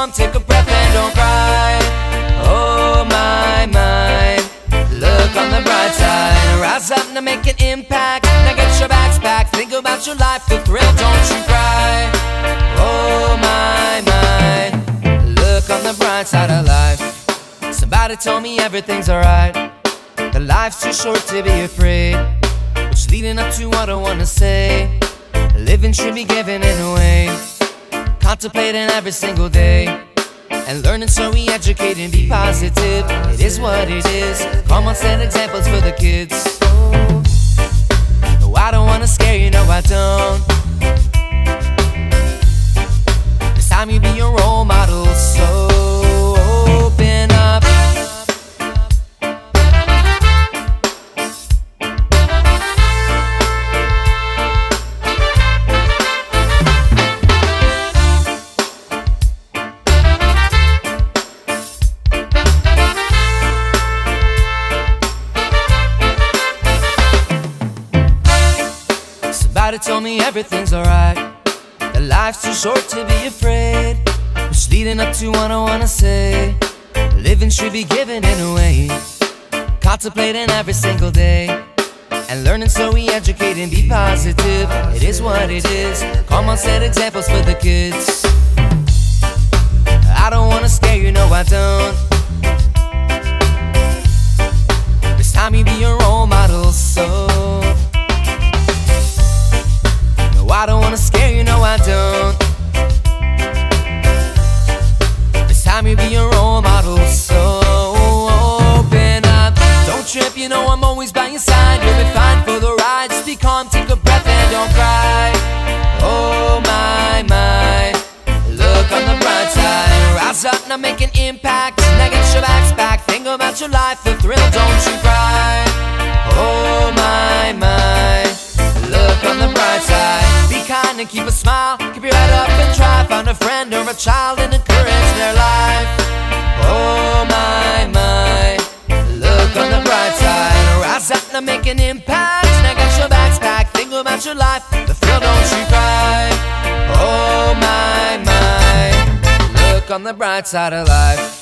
calm, take a breath and don't cry. Oh my, my, look on the bright side. Rise up and make an impact. Now get your bags packed, think about your life, the thrill, don't you cry. Oh my, my, look on the bright side of life. Somebody told me everything's alright, that life's too short to be afraid, which leading up to what I wanna say. Living should be given in a way, contemplating every single day, and learning so we educate and be positive. It is what it is. Come on, set examples for the kids. No, I don't wanna scare you, no I don't. This time you be your role model, so open up. Somebody told me everything's alright, that life's too short to be afraid, which leading up to what I wanna say. Living should be given in a way, contemplating every single day, and learning so we educate and be positive. It is what it is. Come on, set examples for the kids. I don't wanna scare you, no I don't. This time you be your role model, so I don't wanna scare you, no I don't. This time you be your role model, so open up. Don't trip, you know I'm always by your side. You'll be fine for the ride. Just be calm, take a breath and don't cry. Oh my, my, look on the bright side. Rise up, now make an impact. Now get your bags packed, think about your life, the thrill, don't you cry. Oh my, my, look on the bright side. Be kind and keep a smile, keep your head up and try. Find a friend or a child and encourage their life. Oh my, my, look on the bright side. Rise up and make an impact. Now get your bags packed, think about your life, the thrill, don't you cry. Oh my, my, look on the bright side of life.